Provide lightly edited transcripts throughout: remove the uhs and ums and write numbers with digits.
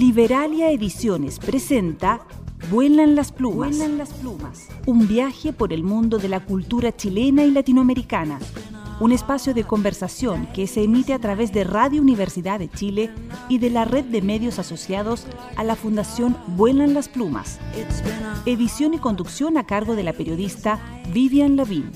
Liberalia Ediciones presenta Vuelan las plumas. Un viaje por el mundo de la cultura chilena y latinoamericana. Un espacio de conversación que se emite a través de Radio Universidad de Chile y de la red de medios asociados a la Fundación Vuelan las Plumas. Edición y conducción a cargo de la periodista Vivian Lavín.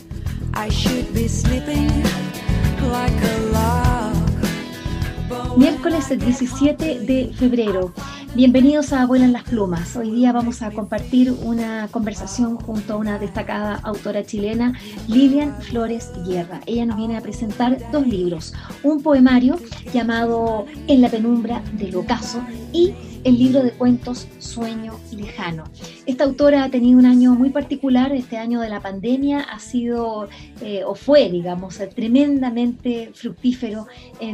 Miércoles 17 de febrero. Bienvenidos a Vuelan las Plumas. Hoy día vamos a compartir una conversación junto a una destacada autora chilena, Lilian Flores Guerra. Ella nos viene a presentar dos libros, un poemario llamado En la penumbra del ocaso y el libro de cuentos Sueño Lejano. Esta autora ha tenido un año muy particular. Este año de la pandemia ha sido, o fue, digamos, tremendamente fructífero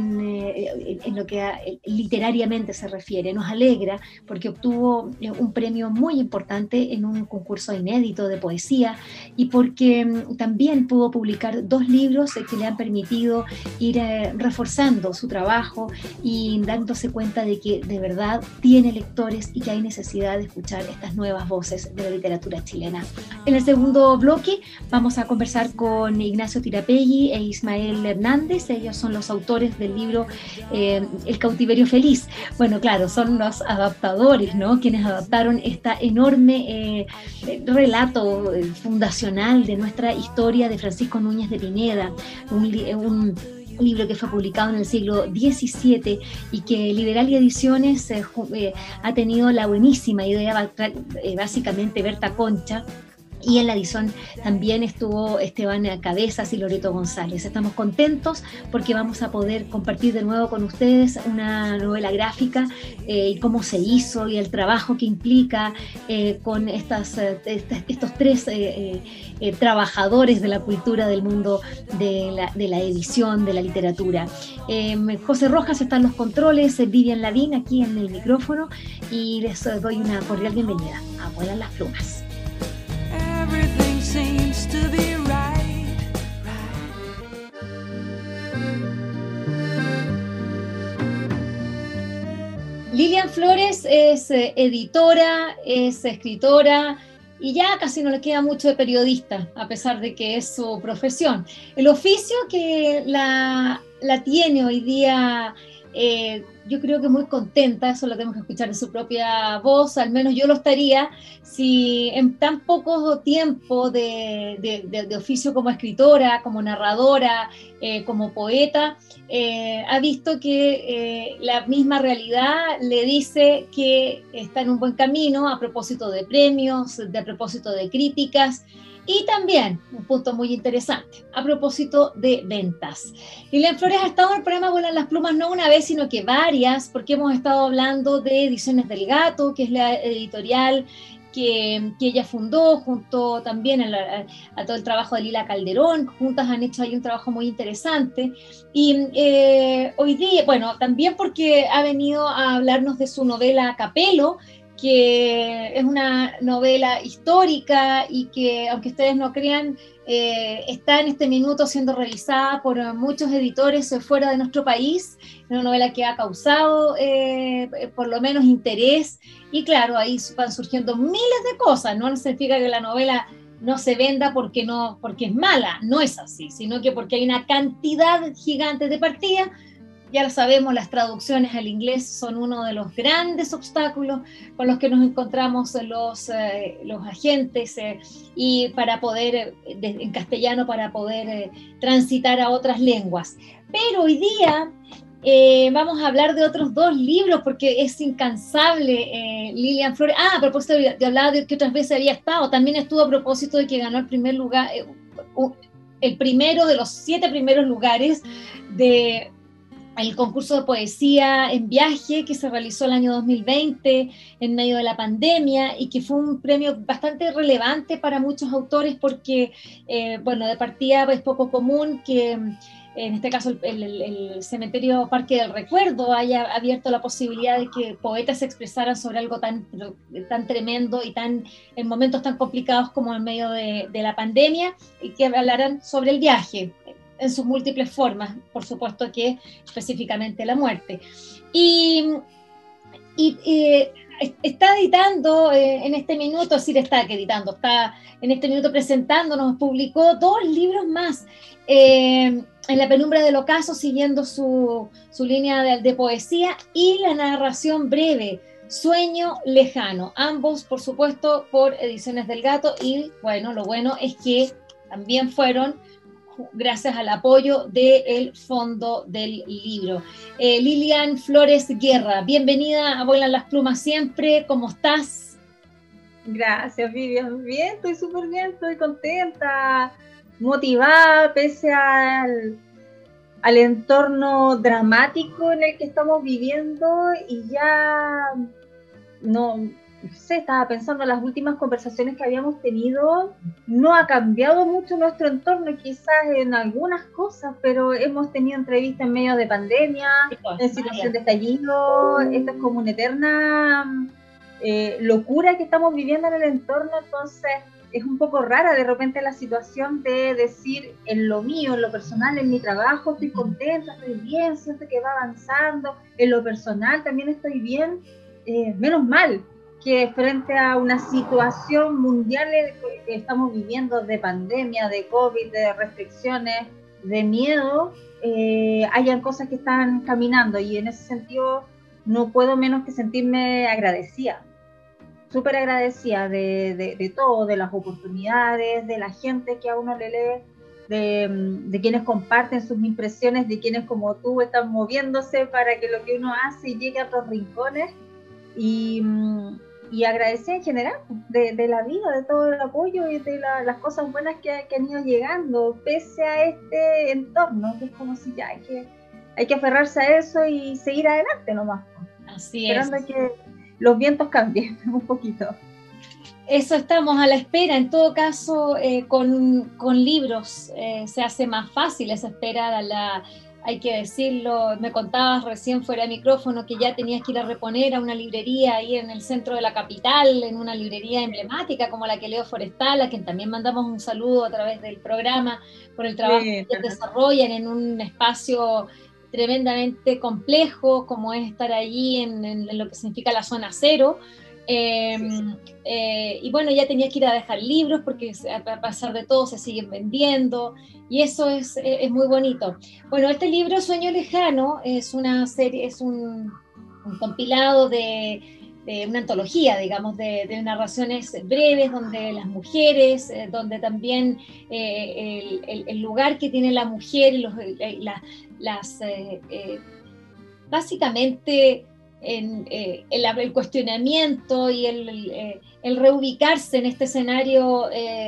en lo que literariamente se refiere. Nos alegra porque obtuvo un premio muy importante en un concurso inédito de poesía y porque también pudo publicar dos libros que le han permitido ir reforzando su trabajo y dándose cuenta de que de verdad tiene lectores y que hay necesidad de escuchar estas nuevas voces de la literatura chilena. En el segundo bloque vamos a conversar con Ignacio Tirapegui e Ismael Hernández. Ellos son los autores del libro El cautiverio feliz. Bueno, claro, son los adaptadores, ¿no? Quienes adaptaron esta enorme relato fundacional de nuestra historia de Francisco Núñez de Pineda, un libro que fue publicado en el siglo XVII y que Liberalia Ediciones ha tenido la buenísima idea, básicamente Berta Concha, y en la edición también estuvo Esteban Cabezas y Loreto González. Estamos contentos porque vamos a poder compartir de nuevo con ustedes una novela gráfica y cómo se hizo y el trabajo que implica con estos tres trabajadores de la cultura del mundo de la edición, de la literatura. José Rojas está en los controles, Vivian Lavín aquí en el micrófono y les doy una cordial bienvenida a Vuelan las Plumas. Everything seems to be right. Lilian Flores es editora, es escritora y ya casi no le queda mucho de periodista, a pesar de que es su profesión. El oficio que la tiene hoy día, yo creo que muy contenta, eso lo tenemos que escuchar en su propia voz, al menos yo lo estaría, si en tan poco tiempo de oficio como escritora, como narradora, como poeta, ha visto que la misma realidad le dice que está en un buen camino a propósito de premios, a propósito de críticas, y también, un punto muy interesante, a propósito de ventas. Lilian Flores ha estado en el programa Vuelan las Plumas no una vez, sino que varias, porque hemos estado hablando de Ediciones del Gato, que es la editorial que ella fundó, junto también a todo el trabajo de Lila Calderón. Juntas han hecho ahí un trabajo muy interesante. Y hoy día, bueno, también porque ha venido a hablarnos de su novela Capelo, que es una novela histórica y que, aunque ustedes no crean, está en este minuto siendo revisada por muchos editores fuera de nuestro país. Una novela que ha causado por lo menos interés y claro, ahí van surgiendo miles de cosas. No significa que la novela no se venda porque es mala, no es así, sino que porque hay una cantidad gigante de partidas. Ya lo sabemos, las traducciones al inglés son uno de los grandes obstáculos con los que nos encontramos los agentes y para poder, en castellano, para poder transitar a otras lenguas. Pero hoy día vamos a hablar de otros dos libros porque es incansable Lilian Flores. A propósito de hablar de que otras veces había estado, también estuvo a propósito de que ganó el primer lugar, el primero de los 7 primeros lugares de el concurso de poesía en viaje que se realizó el año 2020 en medio de la pandemia y que fue un premio bastante relevante para muchos autores porque, bueno, de partida es poco común que en este caso el Cementerio Parque del Recuerdo haya abierto la posibilidad de que poetas se expresaran sobre algo tan tremendo y en momentos tan complicados como en medio de la pandemia y que hablaran sobre el viaje en sus múltiples formas, por supuesto que específicamente la muerte. Y Y está editando en este minuto, sí, está en este minuto presentándonos, publicó 2 libros más en la penumbra del ocaso, siguiendo su línea de poesía, y la narración breve, Sueño Lejano, ambos, por supuesto, por Ediciones del Gato, y bueno, lo bueno es que también fueron gracias al apoyo del fondo del libro. Lilian Flores Guerra, bienvenida a Vuelan las Plumas siempre, ¿cómo estás? Gracias, Vivian. Bien, estoy súper bien, estoy contenta, motivada, pese al entorno dramático en el que estamos viviendo, y ya no sé, estaba pensando en las últimas conversaciones que habíamos tenido. No ha cambiado mucho nuestro entorno, quizás en algunas cosas, pero hemos tenido entrevistas en medio de pandemia, en situación de estallido. Esto es como una eterna locura que estamos viviendo en el entorno. Entonces es un poco rara de repente la situación de decir, en lo mío, en lo personal, en mi trabajo estoy contenta, estoy bien, siento que va avanzando, en lo personal también estoy bien. Menos mal que frente a una situación mundial que estamos viviendo, de pandemia, de COVID, de restricciones, de miedo, hayan cosas que están caminando, y en ese sentido no puedo menos que sentirme agradecida, súper agradecida de todo, de las oportunidades, de la gente que a uno le lee, de quienes comparten sus impresiones, de quienes como tú están moviéndose para que lo que uno hace llegue a otros rincones. Y agradecer en general de la vida, de todo el apoyo y de las cosas buenas que han ido llegando, pese a este entorno, que es como si ya hay que aferrarse a eso y seguir adelante nomás. Así esperando es. que los vientos cambien un poquito. Eso estamos a la espera. En todo caso, con libros se hace más fácil esa espera. Hay que decirlo, me contabas recién fuera de micrófono que ya tenías que ir a reponer a una librería ahí en el centro de la capital, en una librería emblemática como la que Leo Forestal, a quien también mandamos un saludo a través del programa por el trabajo que desarrollan en un espacio tremendamente complejo como es estar allí en lo que significa la zona cero. Y bueno, ya tenías que ir a dejar libros porque a pesar de todo se siguen vendiendo, y eso es muy bonito. Bueno, este libro Sueño Lejano es una serie, es un compilado de una antología, digamos, de narraciones breves donde las mujeres, donde también el lugar que tiene la mujer y básicamente el cuestionamiento y el reubicarse en este escenario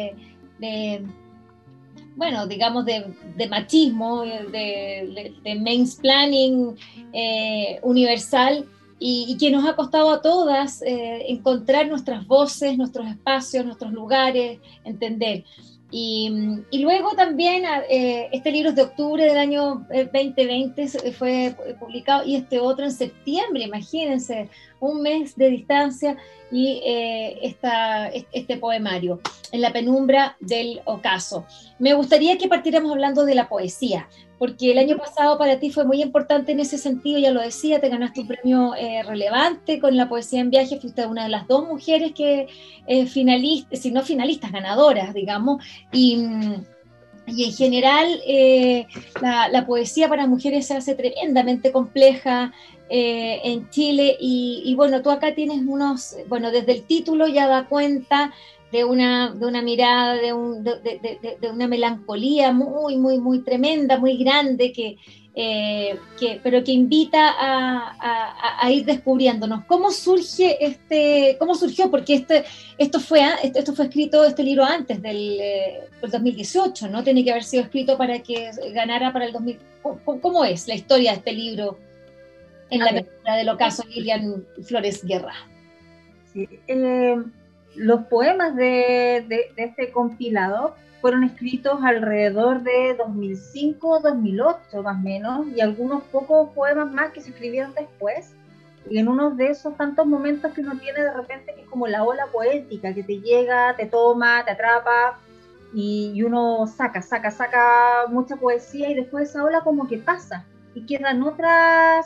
bueno, digamos, de machismo, de mansplaining universal, y que nos ha costado a todas encontrar nuestras voces, nuestros espacios, nuestros lugares, entender. Y luego también este libro es de octubre del año 2020, fue publicado, y este otro en septiembre, imagínense, un mes de distancia, y este poemario, En la penumbra del ocaso. Me gustaría que partiéramos hablando de la poesía, porque el año pasado para ti fue muy importante en ese sentido, ya lo decía, te ganaste un premio relevante con la poesía en viaje, fuiste una de las 2 mujeres que finalistas, si no finalistas, ganadoras, digamos, y en general la poesía para mujeres se hace tremendamente compleja en Chile, y bueno, tú acá tienes bueno, desde el título ya da cuenta de una mirada, de una melancolía muy, muy, muy tremenda, muy grande, pero que invita a ir descubriéndonos. ¿Cómo surgió? Porque esto fue escrito, este libro, antes del 2018, ¿no? Tiene que haber sido escrito para que ganara para el 2000. ¿Cómo es la historia de este libro en la penumbra del ocaso, Lilian Flores Guerra? Sí, los poemas de este compilado fueron escritos alrededor de 2005-2008 más o menos, y algunos pocos poemas más que se escribieron después, y en uno de esos tantos momentos que uno tiene de repente, que es como la ola poética que te llega, te toma, te atrapa, y uno saca mucha poesía, y después esa ola como que pasa y quedan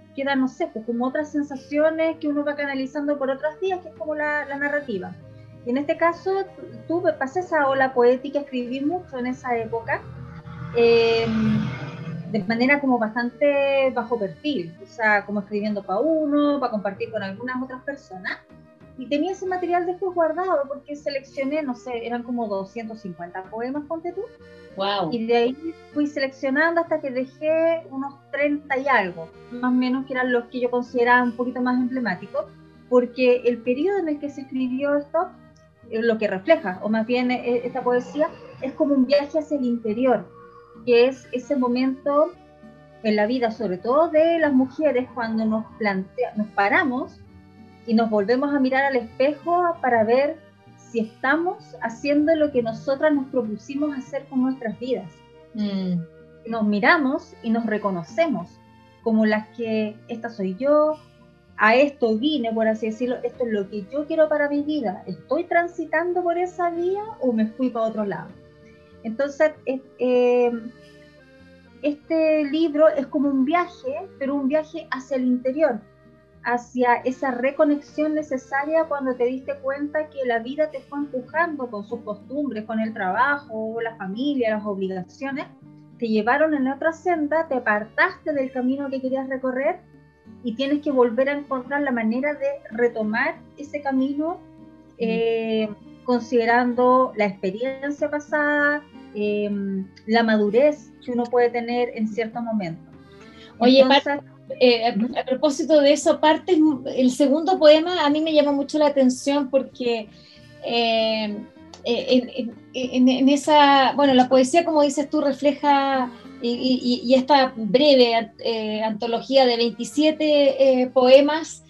quedan, no sé, pues como otras sensaciones que uno va canalizando por otras vías, que es como la narrativa. Y en este caso, pasé esa ola poética, escribí mucho en esa época, de manera como bastante bajo perfil, o sea, como escribiendo para uno, para compartir con algunas otras personas. Y tenía ese material después guardado porque seleccioné, no sé, eran como 250 poemas, ponte tú. Wow. Y de ahí fui seleccionando hasta que dejé unos 30 y algo, más o menos, que eran los que yo consideraba un poquito más emblemáticos, porque el periodo en el que se escribió esto, lo que refleja, o más bien esta poesía, es como un viaje hacia el interior, que es ese momento en la vida, sobre todo de las mujeres, cuando nos paramos y nos volvemos a mirar al espejo para ver si estamos haciendo lo que nosotras nos propusimos hacer con nuestras vidas. Nos miramos y nos reconocemos como las que, esta soy yo, a esto vine, por así decirlo, esto es lo que yo quiero para mi vida. ¿Estoy transitando por esa vía o me fui para otro lado? Entonces, este libro es como un viaje, pero un viaje hacia el interior, hacia esa reconexión necesaria cuando te diste cuenta que la vida te fue empujando con sus costumbres, con el trabajo, la familia, las obligaciones, te llevaron en otra senda, te apartaste del camino que querías recorrer y tienes que volver a encontrar la manera de retomar ese camino, considerando la experiencia pasada, la madurez que uno puede tener en cierto momento. Oye, entonces, a propósito de eso, el segundo poema a mí me llama mucho la atención porque en esa, bueno, la poesía, como dices tú, refleja, y esta breve antología de 27 poemas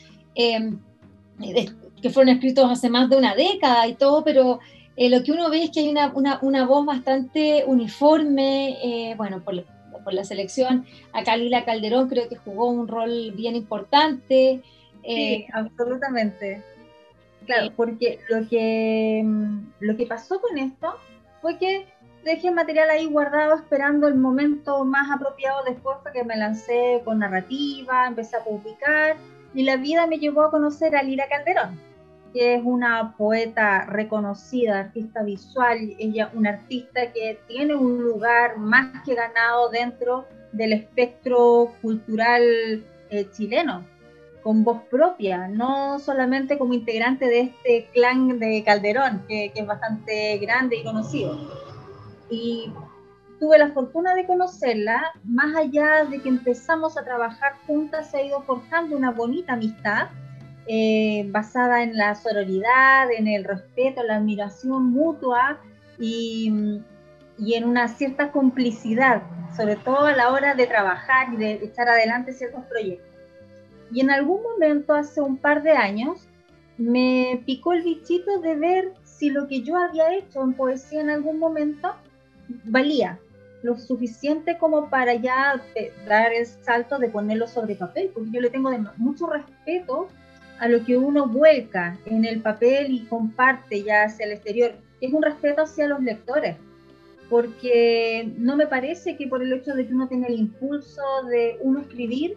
que fueron escritos hace más de una década y todo, pero lo que uno ve es que hay una voz bastante uniforme, bueno, por la selección. Acá Lila Calderón creo que jugó un rol bien importante. Sí, absolutamente. Claro, porque lo que pasó con esto fue que dejé material ahí guardado esperando el momento más apropiado. Después fue que me lancé con narrativa, empecé a publicar y la vida me llevó a conocer a Lila Calderón, que es una poeta reconocida, artista visual. Ella, una artista que tiene un lugar más que ganado dentro del espectro cultural chileno, con voz propia, no solamente como integrante de este clan de Calderón, que es bastante grande y conocido. Y tuve la fortuna de conocerla, más allá de que empezamos a trabajar juntas, se ha ido forjando una bonita amistad, basada en la sororidad, en el respeto, la admiración mutua y en una cierta complicidad, sobre todo a la hora de trabajar y de echar adelante ciertos proyectos. Y en algún momento, hace un par de años, me picó el bichito de ver si lo que yo había hecho en poesía en algún momento valía lo suficiente como para ya dar el salto de ponerlo sobre papel, porque yo le tengo mucho respeto a lo que uno vuelca en el papel y comparte ya hacia el exterior. Es un respeto hacia los lectores, porque no me parece que por el hecho de que uno tenga el impulso de uno escribir,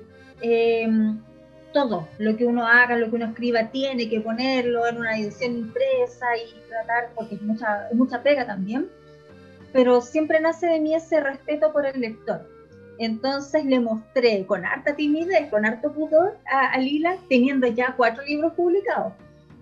todo lo que uno haga, lo que uno escriba, tiene que ponerlo en una edición impresa y tratar, porque es mucha pega también, pero siempre nace de mí ese respeto por el lector. Entonces le mostré con harta timidez, con harto pudor a Lila, teniendo ya 4 libros publicados.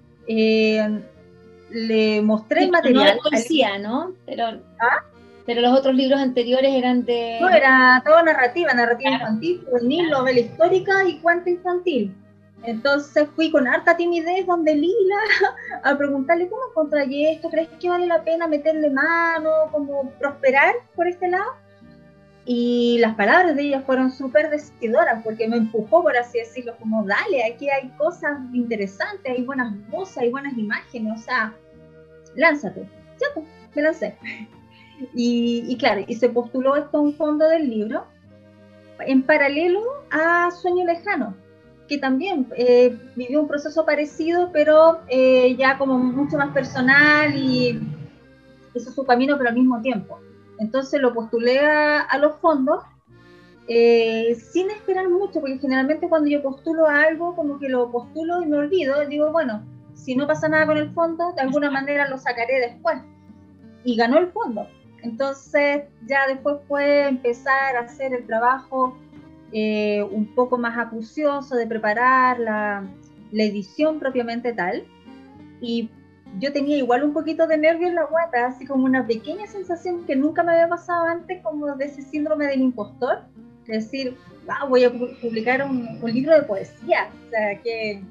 Le mostré el material. No de poesía, ¿no? Pero los otros libros anteriores eran de... No, era todo narrativa infantil, juvenil, novela histórica y cuento infantil. Entonces fui con harta timidez donde Lila a preguntarle cómo encontré esto, ¿crees que vale la pena meterle mano, como prosperar por este lado? Y las palabras de ella fueron súper decidoras porque me empujó, por así decirlo, como dale, aquí hay cosas interesantes, hay buenas voces, hay buenas imágenes, o sea, lánzate. Ya pues, me lancé. Y claro, y se postuló esto a un fondo del libro en paralelo a Sueño Lejano, que también vivió un proceso parecido, pero ya como mucho más personal y hizo su camino, pero al mismo tiempo. Entonces lo postulé a los fondos sin esperar mucho, porque generalmente cuando yo postulo a algo, como que lo postulo y me olvido, digo, bueno, si no pasa nada con el fondo, de alguna manera lo sacaré después. Y ganó el fondo. Entonces ya después fue empezar a hacer el trabajo un poco más acucioso de preparar la edición propiamente tal. Y yo tenía igual un poquito de nervio en la guata, así como una pequeña sensación que nunca me había pasado antes, como de ese síndrome del impostor, es decir, wow, voy a publicar un libro de poesía, o sea, que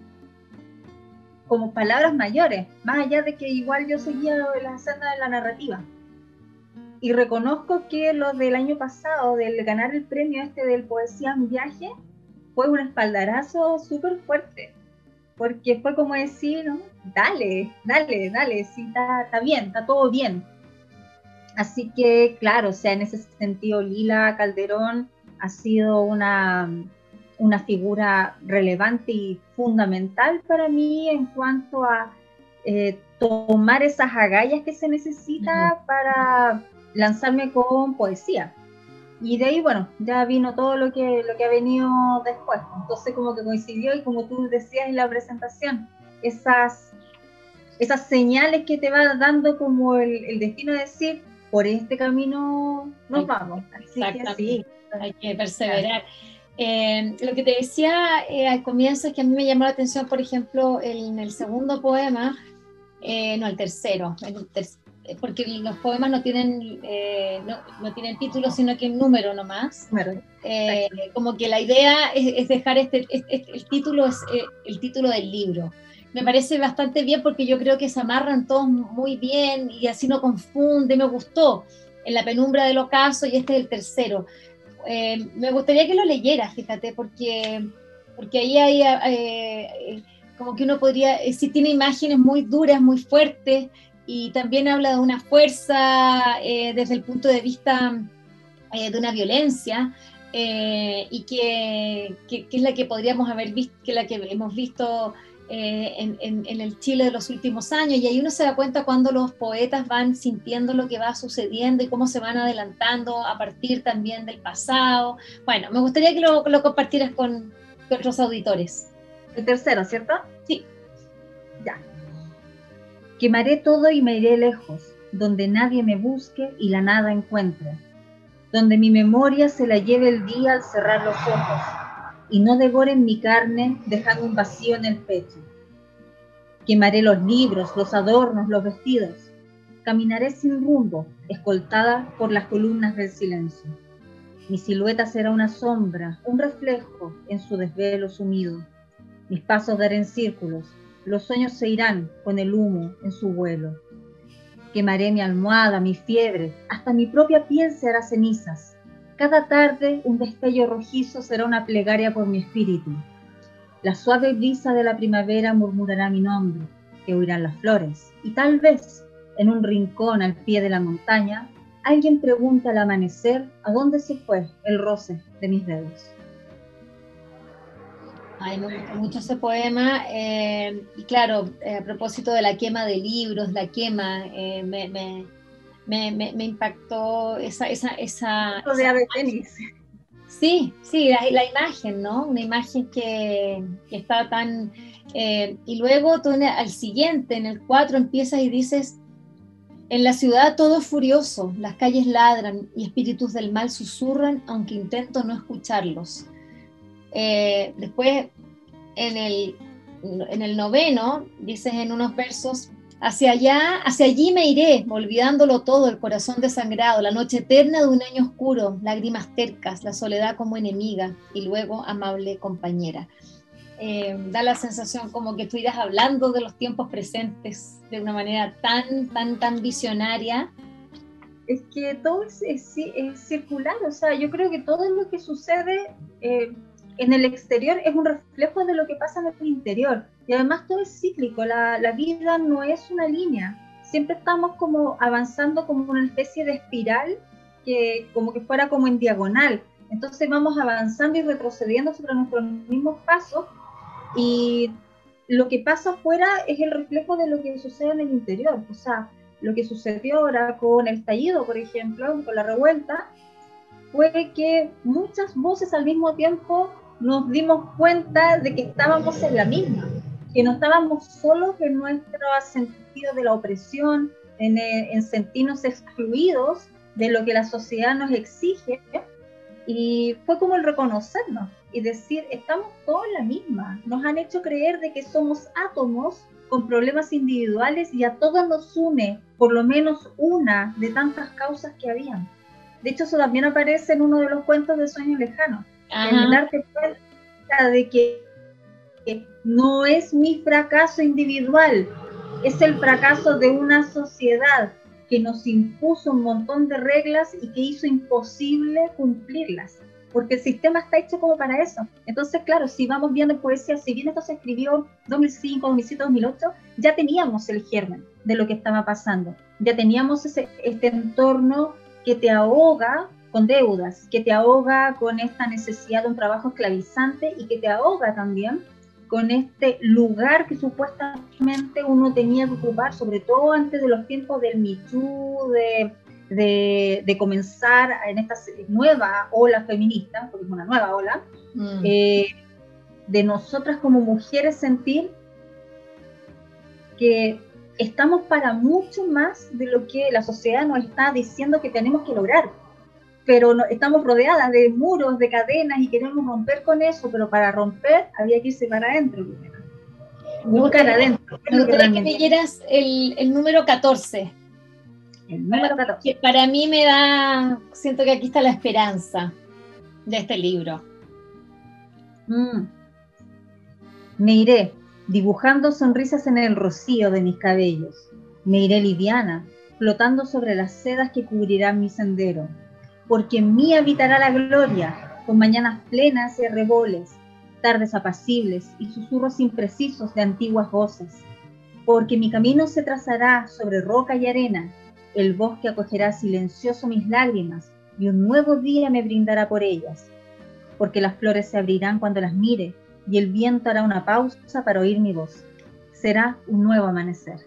como palabras mayores, más allá de que igual yo seguía la senda de la narrativa. Y reconozco que lo del año pasado, del ganar el premio este del Poesía en Viaje, fue un espaldarazo súper fuerte, porque fue como decir, ¿no? Dale, sí, está bien, está todo bien. Así que, claro, o sea, en ese sentido, Lila Calderón ha sido una figura relevante y fundamental para mí en cuanto a tomar esas agallas que se necesita para lanzarme con poesía. Y de ahí, bueno, ya vino todo lo que ha venido después. Entonces como que coincidió y como tú decías en la presentación, esas señales que te va dando como el destino de decir, por este camino nos vamos. Así que sí. Hay que perseverar. Lo que te decía al comienzo es que a mí me llamó la atención, por ejemplo, en el segundo poema, no, el tercero, porque los poemas no tienen título, sino que un número nomás. Como que la idea es dejar el título es el título del libro. Me parece bastante bien porque yo creo que se amarran todos muy bien y así no confunde, me gustó. En la penumbra del ocaso y este es el tercero. Me gustaría que lo leyeras, fíjate, porque ahí hay como que uno podría, sí tiene imágenes muy duras, muy fuertes, y también habla de una fuerza desde el punto de vista de una violencia, y que es la que podríamos haber visto, que es la que hemos visto en el Chile de los últimos años, y ahí uno se da cuenta cuando los poetas van sintiendo lo que va sucediendo y cómo se van adelantando a partir también del pasado. Bueno, me gustaría que lo compartieras con otros auditores. El tercero, ¿cierto? Sí. Ya. Quemaré todo y me iré lejos, donde nadie me busque y la nada encuentre, donde mi memoria se la lleve el día al cerrar los ojos, y no devoren mi carne dejando un vacío en el pecho. Quemaré los libros, los adornos, los vestidos. Caminaré sin rumbo, escoltada por las columnas del silencio. Mi silueta será una sombra, un reflejo en su desvelo sumido. Mis pasos darán círculos, los sueños se irán con el humo en su vuelo. Quemaré mi almohada, mi fiebre, hasta mi propia piel se hará cenizas. Cada tarde un destello rojizo será una plegaria por mi espíritu. La suave brisa de la primavera murmurará mi nombre, que oirán las flores. Y tal vez, en un rincón al pie de la montaña, alguien pregunta al amanecer a dónde se fue el roce de mis dedos. Ay, me gusta mucho ese poema, y claro, a propósito de la quema de libros, la quema, me impactó esa de ave fénix. Sí, la imagen, ¿no? Una imagen que está tan... y luego tú al siguiente, en el 4, empiezas y dices, en la ciudad todo es furioso, las calles ladran y espíritus del mal susurran, aunque intento no escucharlos. Después, en el 9, dices en unos versos, hacia allí me iré, olvidándolo todo, el corazón desangrado, la noche eterna de un año oscuro, lágrimas tercas, la soledad como enemiga, y luego amable compañera. Da la sensación como que tú irás hablando de los tiempos presentes de una manera tan visionaria. Es que todo es circular, o sea, yo creo que todo lo que sucede en el exterior es un reflejo de lo que pasa en el interior, y además todo es cíclico, la vida no es una línea, siempre estamos como avanzando como una especie de espiral, que como que fuera como en diagonal, entonces vamos avanzando y retrocediendo sobre nuestros mismos pasos, y lo que pasa afuera es el reflejo de lo que sucede en el interior, o sea, lo que sucedió ahora con el estallido, por ejemplo, con la revuelta, fue que muchas voces al mismo tiempo nos dimos cuenta de que estábamos en la misma, que no estábamos solos en nuestro sentido de la opresión, en sentirnos excluidos de lo que la sociedad nos exige, y fue como el reconocernos y decir, estamos todos en la misma, nos han hecho creer de que somos átomos con problemas individuales y a todos nos une por lo menos una de tantas causas que habían. De hecho, eso también aparece en uno de los cuentos de Sueños Lejanos, en darte cuenta de que no es mi fracaso individual, es el fracaso de una sociedad que nos impuso un montón de reglas y que hizo imposible cumplirlas, porque el sistema está hecho como para eso. Entonces, claro, si vamos viendo poesía, si bien esto se escribió 2005, 2007, 2008, ya teníamos el germen de lo que estaba pasando, ya teníamos este entorno que te ahoga con deudas, que te ahoga con esta necesidad de un trabajo esclavizante y que te ahoga también con este lugar que supuestamente uno tenía que ocupar, sobre todo antes de los tiempos del Me Too, de comenzar en esta nueva ola feminista, porque es una nueva ola, de nosotras como mujeres sentir que estamos para mucho más de lo que la sociedad nos está diciendo que tenemos que lograr, pero no, estamos rodeadas de muros, de cadenas y queremos romper con eso, pero para romper había que irse para adentro primero. Buscar adentro. Me gustaría que me leyeras el número 14. El número 14. Que para mí me da, siento que aquí está la esperanza de este libro. Me iré, dibujando sonrisas en el rocío de mis cabellos. Me iré liviana, flotando sobre las sedas que cubrirán mi sendero. Porque en mí habitará la gloria, con mañanas plenas y arreboles, tardes apacibles y susurros imprecisos de antiguas voces. Porque mi camino se trazará sobre roca y arena, el bosque acogerá silencioso mis lágrimas y un nuevo día me brindará por ellas. Porque las flores se abrirán cuando las mire y el viento hará una pausa para oír mi voz. Será un nuevo amanecer.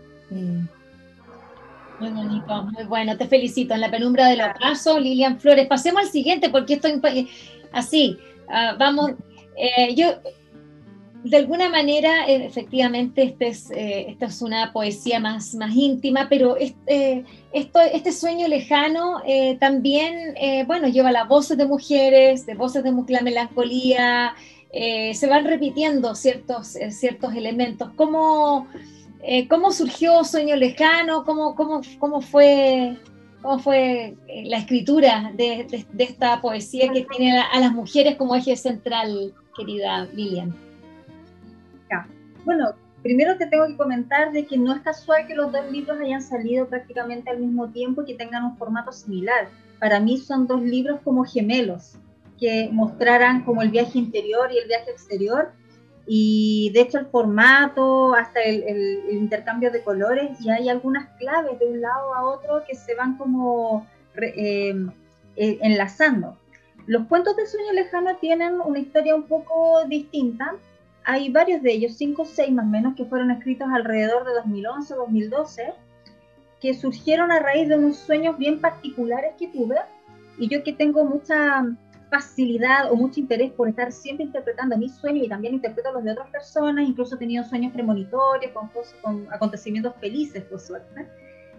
Muy bonito, muy bueno, te felicito. En la penumbra del ocaso, Lilian Flores. Pasemos al siguiente porque estoy así, vamos, yo de alguna manera, efectivamente, esta es una poesía más íntima, pero este sueño lejano también, bueno, lleva las voces de mujeres, de voces de la melancolía, se van repitiendo ciertos elementos. ¿Cómo surgió Sueño Lejano? ¿Cómo fue la escritura de esta poesía que tiene a las mujeres como eje central, querida Lilian? Bueno, primero te tengo que comentar de que no es casual que los dos libros hayan salido prácticamente al mismo tiempo y que tengan un formato similar. Para mí son dos libros como gemelos, que mostraran como el viaje interior y el viaje exterior, y de hecho el formato, hasta el intercambio de colores, y hay algunas claves de un lado a otro que se van como enlazando. Los cuentos de Sueño Lejano tienen una historia un poco distinta. Hay varios de ellos, 5 o 6 más o menos, que fueron escritos alrededor de 2011-2012, que surgieron a raíz de unos sueños bien particulares que tuve, y yo que tengo mucha facilidad o mucho interés por estar siempre interpretando mis sueños y también interpreto los de otras personas, incluso he tenido sueños premonitorios con acontecimientos felices, por suerte.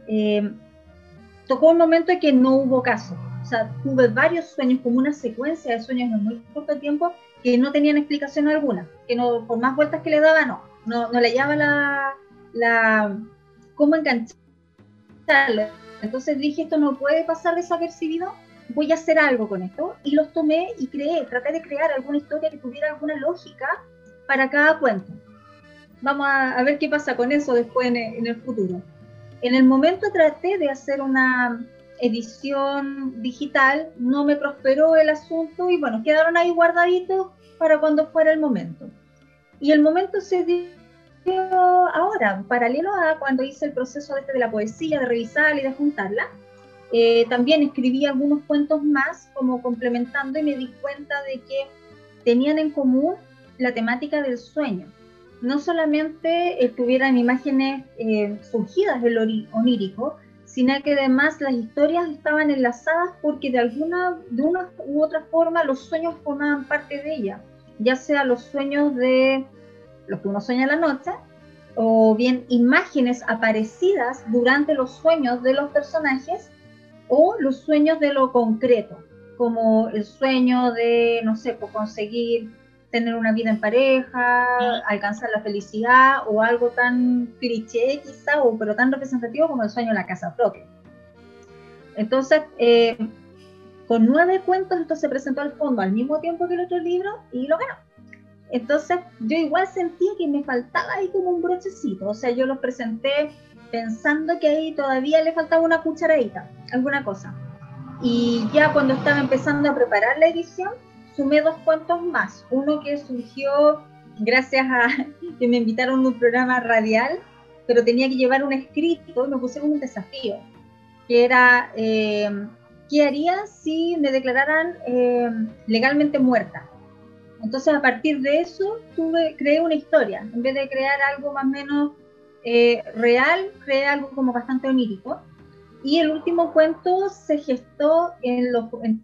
Tocó un momento en que no hubo caso, o sea, tuve varios sueños, como una secuencia de sueños en muy corto tiempo, que no tenían explicación alguna, que no, por más vueltas que le daba, no le hallaba cómo engancharlo. Entonces dije, esto no puede pasar desapercibido, voy a hacer algo con esto, y los tomé y traté de crear alguna historia que tuviera alguna lógica para cada cuento. Vamos a ver qué pasa con eso después en el futuro. En el momento traté de hacer una edición digital, no me prosperó el asunto y bueno, quedaron ahí guardaditos para cuando fuera el momento. Y el momento se dio ahora, paralelo a cuando hice el proceso de la poesía, de revisarla y de juntarla. También escribí algunos cuentos más como complementando y me di cuenta de que tenían en común la temática del sueño. No solamente tuvieran imágenes surgidas del onírico, sino que además las historias estaban enlazadas porque de una u otra forma los sueños formaban parte de ella, ya sea los sueños de lo que uno sueña en la noche, o bien imágenes aparecidas durante los sueños de los personajes, o los sueños de lo concreto, como el sueño de, no sé, pues conseguir tener una vida en pareja, alcanzar la felicidad, o algo tan cliché quizá, pero tan representativo como el sueño de la casa propia. Entonces, con 9 cuentos, esto se presentó al fondo al mismo tiempo que el otro libro y lo ganó. Entonces, yo igual sentía que me faltaba ahí como un brochecito, o sea, yo los presenté pensando que ahí todavía le faltaba una cucharadita, alguna cosa. Y ya cuando estaba empezando a preparar la edición, sumé 2 cuentos más. Uno que surgió gracias a que me invitaron a un programa radial, pero tenía que llevar un escrito y me pusieron un desafío, que era, ¿qué haría si me declararan legalmente muerta? Entonces, a partir de eso, creé una historia. En vez de crear algo más o menos real, creé algo como bastante onírico. Y el último cuento se gestó en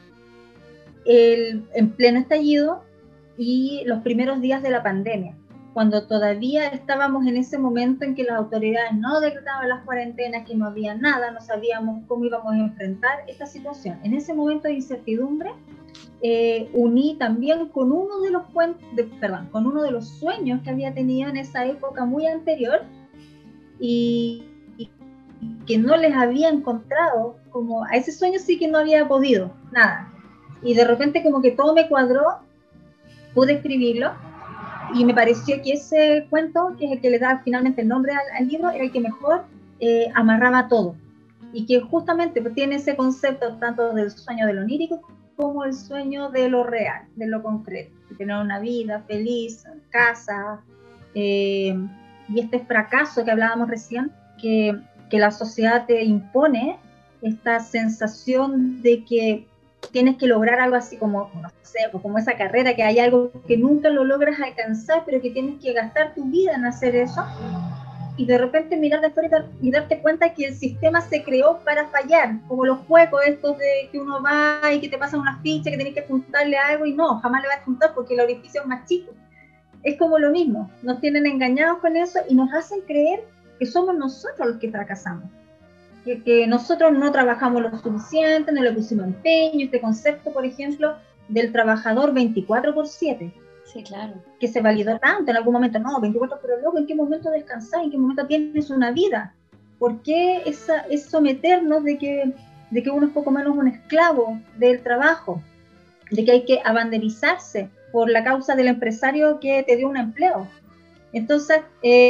pleno estallido y los primeros días de la pandemia, cuando todavía estábamos en ese momento en que las autoridades no decretaban las cuarentenas, que no había nada, no sabíamos cómo íbamos a enfrentar esta situación. En ese momento de incertidumbre, uní también con uno de los sueños que había tenido en esa época muy anterior y que no les había encontrado, como a ese sueño sí que no había podido, nada. Y de repente como que todo me cuadró, pude escribirlo y me pareció que ese cuento, que es el que le da finalmente el nombre al libro, era el que mejor amarraba todo. Y que justamente tiene ese concepto tanto del sueño de lo onírico como el sueño de lo real, de lo concreto, de tener una vida feliz, casa, y este fracaso que hablábamos recién, que la sociedad te impone, esta sensación de que tienes que lograr algo así como, no sé, como esa carrera, que hay algo que nunca lo logras alcanzar, pero que tienes que gastar tu vida en hacer eso, y de repente mirar de fuera y darte cuenta que el sistema se creó para fallar, como los juegos estos de que uno va y que te pasan unas fichas, que tienes que juntarle algo, y no, jamás le vas a juntar porque el orificio es más chico. Es como lo mismo, nos tienen engañados con eso y nos hacen creer que somos nosotros los que fracasamos, que nosotros no trabajamos lo suficiente, no le pusimos empeño. Este concepto, por ejemplo, del trabajador 24/7, Sí, claro. que se validó tanto en algún momento, no, 24, pero luego, ¿en qué momento descansar? ¿En qué momento tienes una vida? ¿Por qué es someternos de que uno es poco menos un esclavo del trabajo? De que hay que abanderizarse por la causa del empresario que te dio un empleo. Entonces,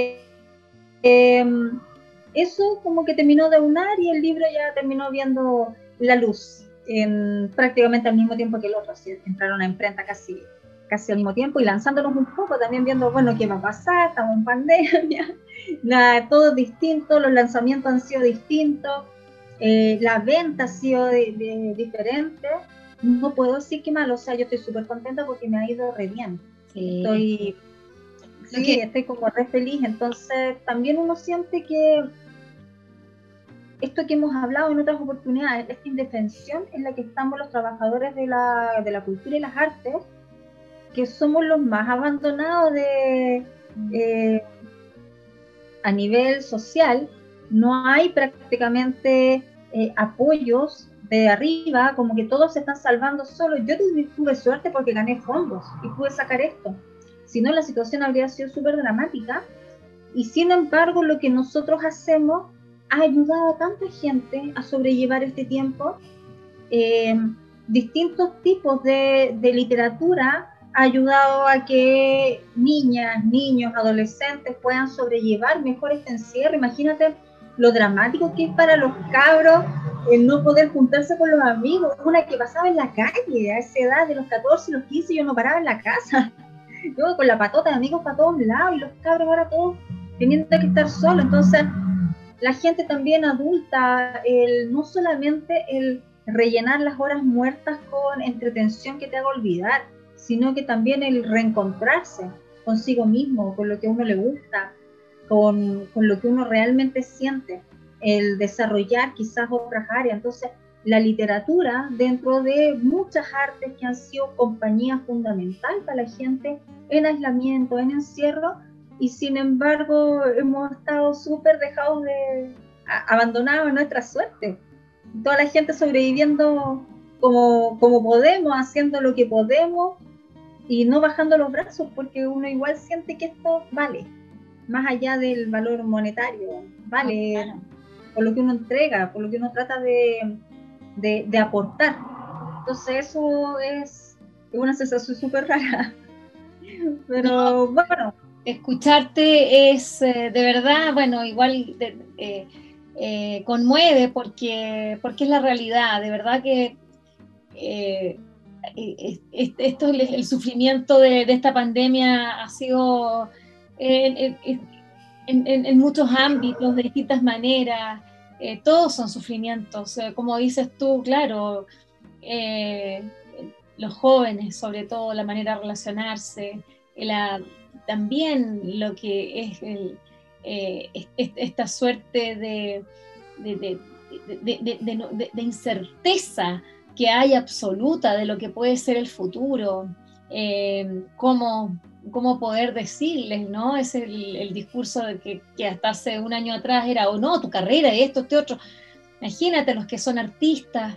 eso como que terminó de unar y el libro ya terminó viendo la luz prácticamente al mismo tiempo que el otro. Así, entraron a imprenta casi al mismo tiempo y lanzándonos un poco, también viendo, bueno, qué va a pasar, estamos en pandemia, todo es distinto, los lanzamientos han sido distintos, la venta ha sido diferente. No puedo decir que mal, o sea, yo estoy súper contenta porque me ha ido re bien. Sí. Estoy como re feliz. Entonces también uno siente que esto que hemos hablado en otras oportunidades, esta indefensión en la que estamos los trabajadores de la cultura y las artes, que somos los más abandonados a nivel social. No hay prácticamente apoyos de arriba, como que todos se están salvando solos. Yo tuve suerte porque gané fondos y pude sacar esto, si no la situación habría sido súper dramática. Y sin embargo, lo que nosotros hacemos ha ayudado a tanta gente a sobrellevar este tiempo. Distintos tipos de literatura ha ayudado a que niñas, niños, adolescentes puedan sobrellevar mejor este encierro. Imagínate lo dramático que es para los cabros el no poder juntarse con los amigos. Una que pasaba en la calle a esa edad, de los 14, los 15, yo no paraba en la casa. Yo con la patota de amigos para todos lados, y los cabros ahora todos teniendo que estar solos. Entonces, la gente también adulta, no solamente el rellenar las horas muertas con entretención que te haga olvidar, sino que también el reencontrarse consigo mismo, con lo que a uno le gusta, con lo que uno realmente siente. el desarrollar quizás otras áreas. Entonces, la literatura, dentro de muchas artes que han sido compañía fundamental para la gente en aislamiento, en encierro, y sin embargo hemos estado súper dejados abandonados a nuestra suerte. Toda la gente sobreviviendo como podemos, haciendo lo que podemos y no bajando los brazos, porque uno igual siente que esto vale, más allá del valor monetario, vale, claro, por lo que uno entrega, por lo que uno trata de aportar. Entonces eso es una sensación súper rara. Pero bueno, escucharte es de verdad, bueno, igual conmueve porque es la realidad, de verdad que esto, el sufrimiento de esta pandemia ha sido en muchos ámbitos, de distintas maneras, todos son sufrimientos, como dices tú, claro, los jóvenes, sobre todo, la manera de relacionarse, también lo que es esta suerte de incerteza que hay absoluta de lo que puede ser el futuro, cómo poder decirles, ¿no? Es el discurso de que hasta hace un año atrás era, o no, tu carrera y esto, este otro. Imagínate los que son artistas,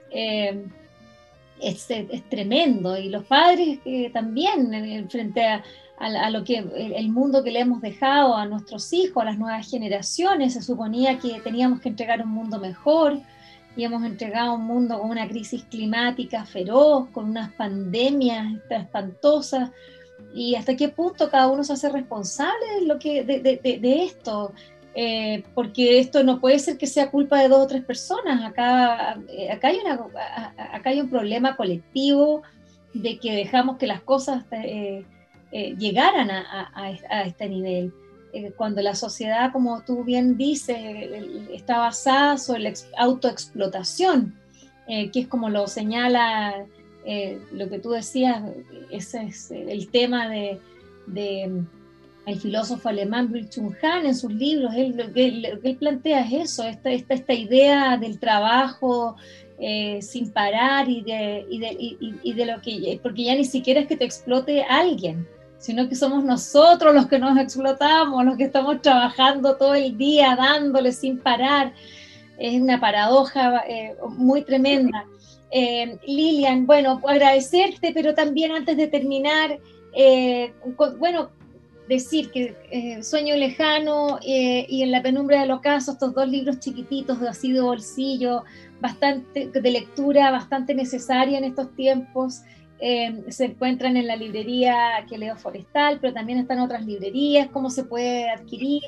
es tremendo, y los padres también frente a lo que el mundo que le hemos dejado a nuestros hijos, a las nuevas generaciones. Se suponía que teníamos que entregar un mundo mejor y hemos entregado un mundo con una crisis climática feroz, con unas pandemias espantosas, y hasta qué punto cada uno se hace responsable de esto. Porque esto no puede ser que sea culpa de 2 o 3 personas. Acá hay un problema colectivo de que dejamos que las cosas llegaran a este nivel. Cuando la sociedad, como tú bien dices, está basada sobre la autoexplotación, que es como lo señala lo que tú decías, ese es el tema de el filósofo alemán Byung-Chul Han en sus libros. Lo que él plantea es eso, esta idea del trabajo sin parar y de lo que, porque ya ni siquiera es que te explote alguien, sino que somos nosotros los que nos explotamos, los que estamos trabajando todo el día, dándole sin parar. Es una paradoja muy tremenda. Lilian, bueno, agradecerte, pero también antes de terminar, decir que Sueño Lejano y En la penumbra del ocaso, estos 2 libros chiquititos así de bolsillo, de lectura bastante necesaria en estos tiempos, se encuentran en la librería Queleo Forestal, pero también están en otras librerías. ¿Cómo se puede adquirir?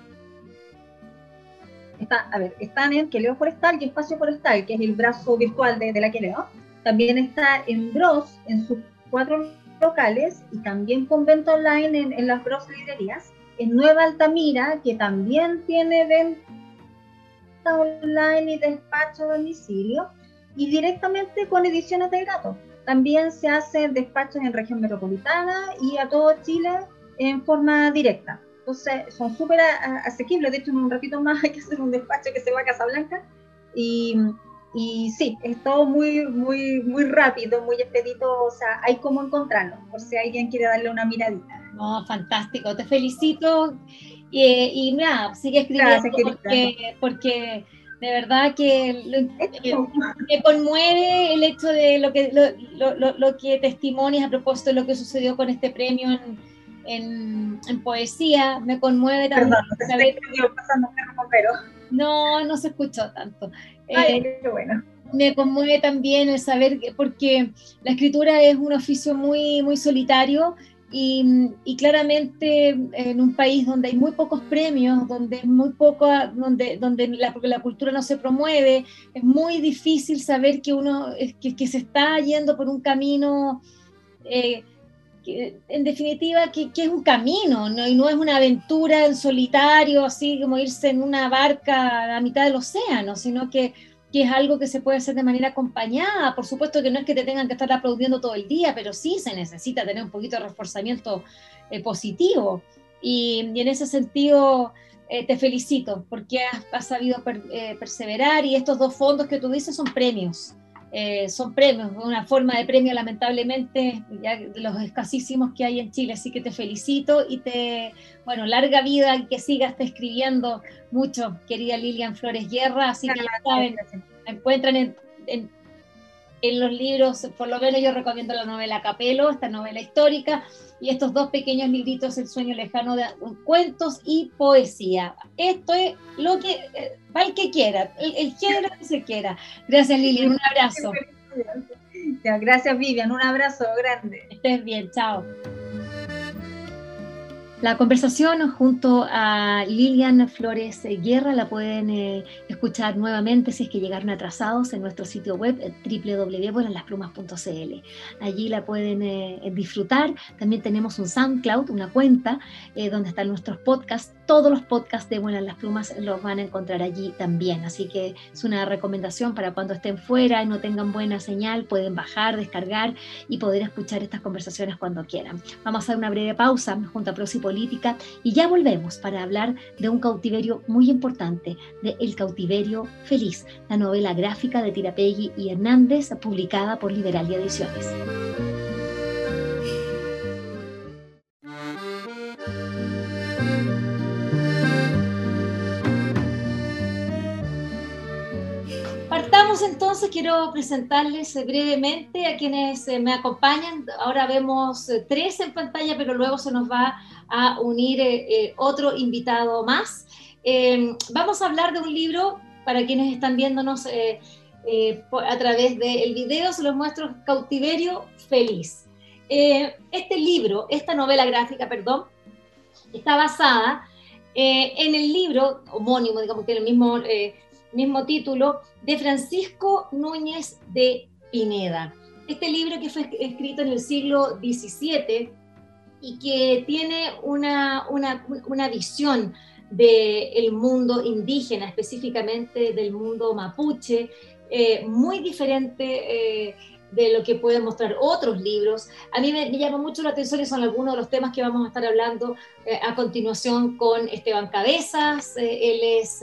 Están en Queleo Forestal y Espacio Forestal, que es el brazo virtual de la Queleo. También está en Bros, en sus 4 locales, y también con venta online en las Bros librerías. En Nueva Altamira, que también tiene venta online y despacho a domicilio, y directamente con Ediciones del Gato. También se hacen despachos en región metropolitana y a todo Chile en forma directa. Entonces son súper asequibles. De hecho, en un ratito más hay que hacer un despacho que se va a Casablanca. Y sí, es todo muy, muy, muy rápido, muy expedito. O sea, hay cómo encontrarlo, por si alguien quiere darle una miradita. No, fantástico, te felicito. Y nada, sigue escribiendo. Gracias, porque de verdad que me conmueve el hecho de lo que testimonias a propósito de lo que sucedió con este premio en poesía. Me conmueve también. Perdón, no se escuchó tanto. Ay, qué bueno. Me conmueve también el saber porque la escritura es un oficio muy, muy solitario. Y claramente en un país donde hay muy pocos premios, donde la cultura no se promueve, es muy difícil saber que se está yendo por un camino, en definitiva, que es un camino, ¿no? Y no es una aventura en solitario, así como irse en una barca a mitad del océano, sino que es algo que se puede hacer de manera acompañada. Por supuesto que no es que te tengan que estar aplaudiendo todo el día, pero sí se necesita tener un poquito de reforzamiento positivo. Y en ese sentido, te felicito porque has sabido perseverar, y estos 2 fondos que tú dices son premios. Una forma de premio, lamentablemente, ya de los escasísimos que hay en Chile, así que te felicito y larga vida y que sigas escribiendo mucho, querida Lilian Flores Guerra, así que ya saben, la encuentran en los libros, por lo menos yo recomiendo la novela Capelo, esta novela histórica, y estos 2 pequeños libritos, El sueño lejano, de cuentos y poesía. Esto es lo que va el que quiera, el género que se quiera. Gracias, Lilian, un abrazo. Ya, gracias, Vivian, un abrazo grande. Estés bien, chao. La conversación junto a Lilian Flores Guerra la pueden escuchar nuevamente si es que llegaron atrasados en nuestro sitio web www.vuelanlasplumas.cl. Allí la pueden disfrutar. También tenemos un SoundCloud, una cuenta donde están nuestros podcasts. Todos los podcasts de Vuelan las Plumas los van a encontrar allí también. Así que es una recomendación para cuando estén fuera y no tengan buena señal, pueden bajar, descargar y poder escuchar estas conversaciones cuando quieran. Vamos a hacer una breve pausa junto a Prosa y Política y ya volvemos para hablar de un cautiverio muy importante, de El cautiverio feliz, la novela gráfica de Tirapegui y Hernández, publicada por Liberalia Ediciones. Partamos entonces, quiero presentarles brevemente a quienes me acompañan. Ahora vemos 3 en pantalla, pero luego se nos va a unir otro invitado más. Vamos a hablar de un libro, para quienes están viéndonos a través del video, se los muestro, Cautiverio Feliz. Esta novela gráfica, está basada en el libro homónimo, digamos que tiene el mismo título, de Francisco Núñez de Pineda. Este libro que fue escrito en el siglo XVII y que tiene una visión del mundo indígena, específicamente del mundo mapuche, muy diferente de lo que pueden mostrar otros libros. A mí me llama mucho la atención y son algunos de los temas que vamos a estar hablando a continuación con Esteban Cabezas. Él es,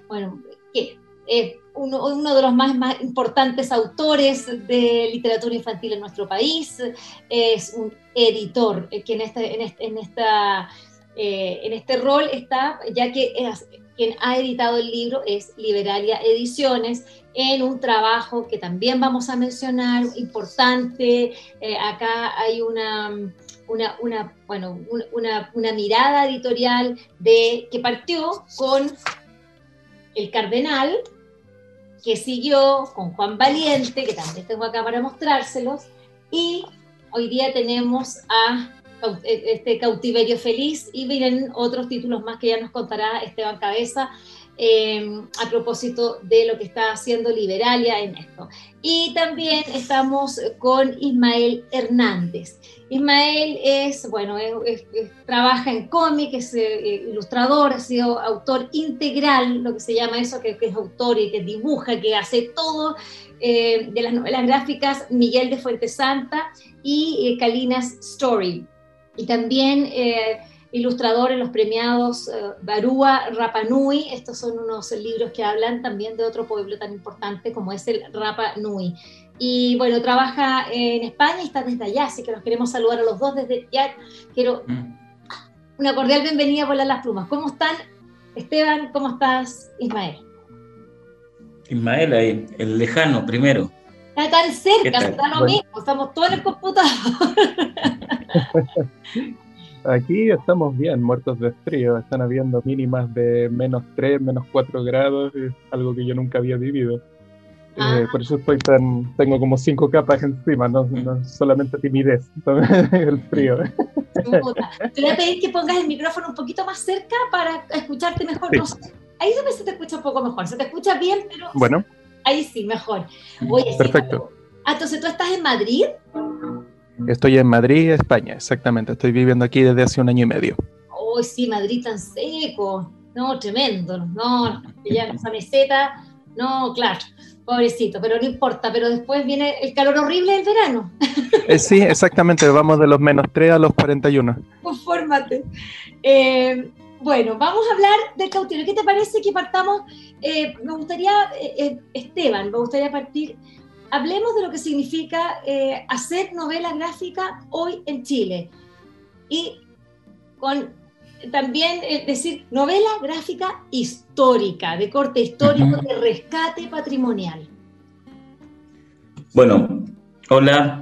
uno de los más importantes autores de literatura infantil en nuestro país. Es un editor que en este rol está, ya que quien ha editado el libro es Liberalia Ediciones, en un trabajo que también vamos a mencionar, importante. Acá hay una mirada editorial que partió con El Cardenal, que siguió con Juan Valiente, que también tengo acá para mostrárselos, y hoy día tenemos a este Cautiverio Feliz, y vienen otros títulos más que ya nos contará Esteban Cabeza a propósito de lo que está haciendo Liberalia en esto. Y también estamos con Ismael Hernández. Ismael trabaja en cómic, es ilustrador, ha sido autor integral, lo que se llama eso, que es autor y que dibuja, que hace todo, de las novelas gráficas Miguel de Fuentesanta y Calinas Story. Y también ilustrador en los premiados Barúa, Rapa Nui. Estos son unos libros que hablan también de otro pueblo tan importante como es el Rapa Nui. Y bueno, trabaja en España y está desde allá, así que los queremos saludar a los dos desde ya. Quiero una cordial bienvenida a Vuelan las Plumas. ¿Cómo están, Esteban? ¿Cómo estás, Ismael? Ismael, ahí, el lejano primero. Está tan cerca, está lo mismo, estamos todos en el computador. Aquí estamos bien, muertos de frío. Están habiendo mínimas de -3, -4 grados, es algo que yo nunca había vivido. Por eso tengo como 5 capas encima, no solamente timidez, el frío. Te voy a pedir que pongas el micrófono un poquito más cerca para escucharte mejor. Sí. No sé, ahí se te escucha un poco mejor, se te escucha bien, pero bueno, ahí sí, mejor. Oye, perfecto. Sí, entonces, ¿tú estás en Madrid? Estoy en Madrid, España, exactamente. Estoy viviendo aquí desde hace 1 año y medio. Oh, sí, Madrid tan seco. No, tremendo. No, ya en esa meseta. No, claro, pobrecito, pero no importa. Pero después viene el calor horrible del verano. Sí, exactamente. Vamos de los -3 a los 41. Confórmate. Bueno, vamos a hablar del cautiverio. ¿Qué te parece que partamos? Me gustaría, Esteban, me gustaría partir. Hablemos de lo que significa hacer novela gráfica hoy en Chile. Y con también decir novela gráfica histórica, de corte histórico, de rescate patrimonial. Bueno, hola.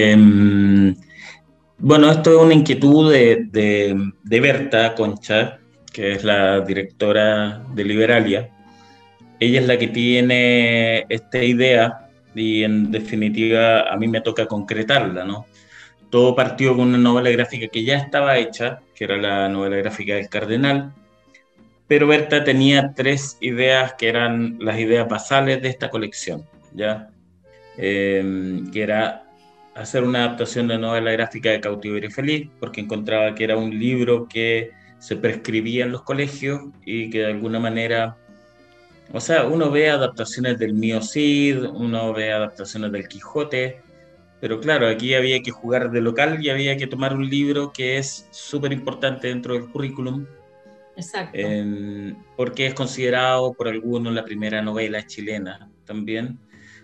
Bueno, esto es una inquietud de Berta Concha, que es la directora de Liberalia. Ella es la que tiene esta idea y en definitiva a mí me toca concretarla, ¿no? Todo partió con una novela gráfica que ya estaba hecha, que era la novela gráfica del Cardenal, pero Berta tenía 3 ideas que eran las ideas basales de esta colección, ¿ya? Que era hacer una adaptación de novela gráfica de Cautiverio Feliz, porque encontraba que era un libro que se prescribía en los colegios y que de alguna manera, o sea, uno ve adaptaciones del Mío Cid, uno ve adaptaciones del Quijote, pero claro, aquí había que jugar de local y había que tomar un libro que es súper importante dentro del currículum, Exacto. porque es considerado por algunos la primera novela chilena también.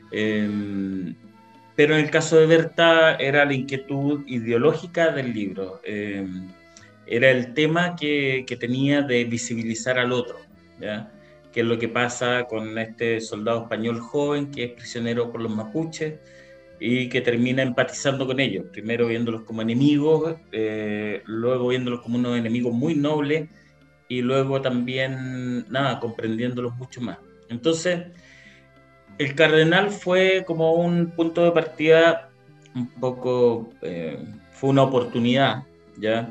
Pero en el caso de Berta era la inquietud ideológica del libro, era el tema que tenía de visibilizar al otro, ¿ya? Que es lo que pasa con este soldado español joven que es prisionero por los mapuches y que termina empatizando con ellos, primero viéndolos como enemigos, luego viéndolos como unos enemigos muy nobles y luego también, nada, comprendiéndolos mucho más. Entonces, el Cardenal fue como un punto de partida un poco, fue una oportunidad, ¿ya?